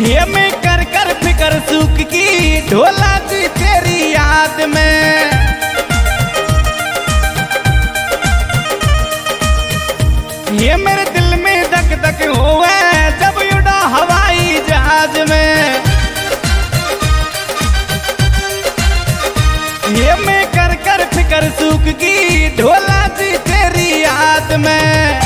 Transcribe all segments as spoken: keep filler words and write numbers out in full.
ये मैं कर कर फिकर सूख की ढोला दी तेरी याद में। ये मेरे दिल में धक धक हुआ जब उड़ा हवाई जहाज में। ये मैं कर कर फिकर सूख की ढोला दी तेरी याद में।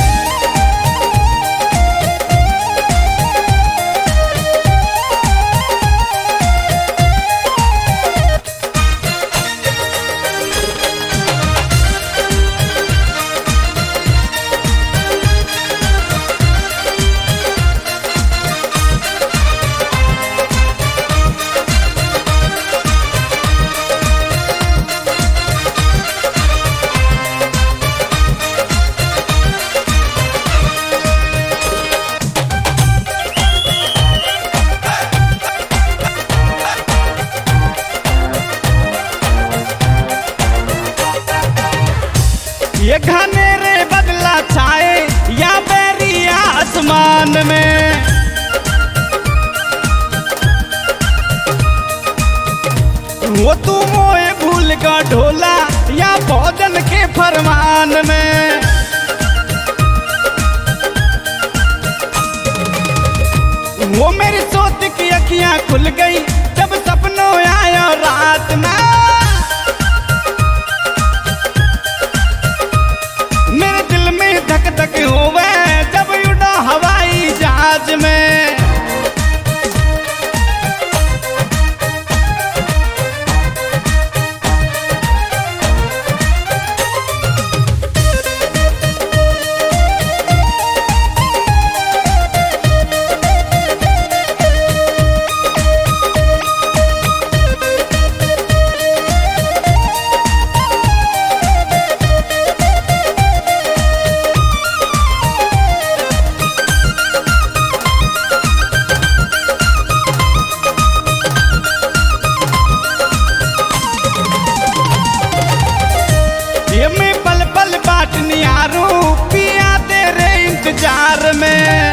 ये घनेरे बदला छाए या बैरी आसमान में। वो तू मोए भूल का ढोला या भोजन के फरमान में। वो मेरी सोच की अखियां खुल गई जब सपनों आया रात में। धक धक हुए जब उड़ा हवाई जहाज में। ये मैं पल पल बाट निहारूं पिया तेरे इंतजार में।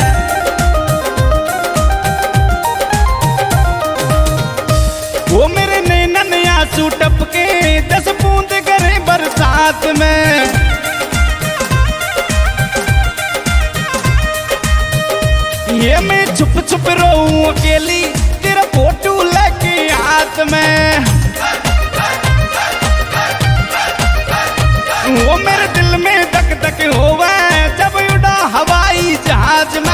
वो मेरे नैनन आंसू टपके दस बूंद करे बरसात में। ये मैं छुप छुप रोऊं अकेली तेरा फोटो लेके हाथ में। वो मेरे दिल में धक धक हुआ जब उड़ा हवाई जहाज में।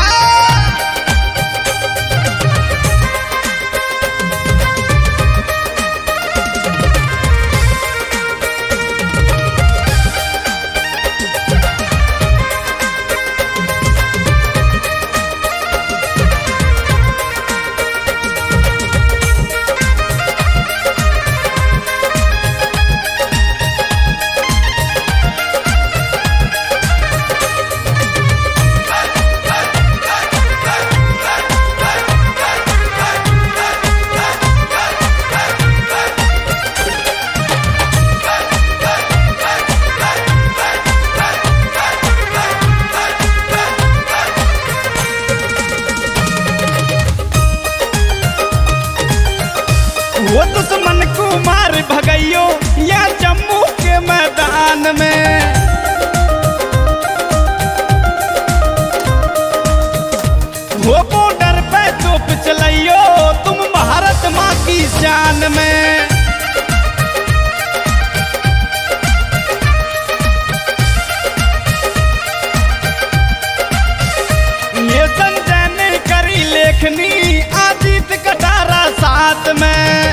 वो दुश्मन को मार भगइयो या जम्मू के मैदान में। वो बॉर्डर पे तोप चलाइयो तुम भारत माँ की शान में। ये संजय ने करी लेखनी अजीत कटारा साथ में।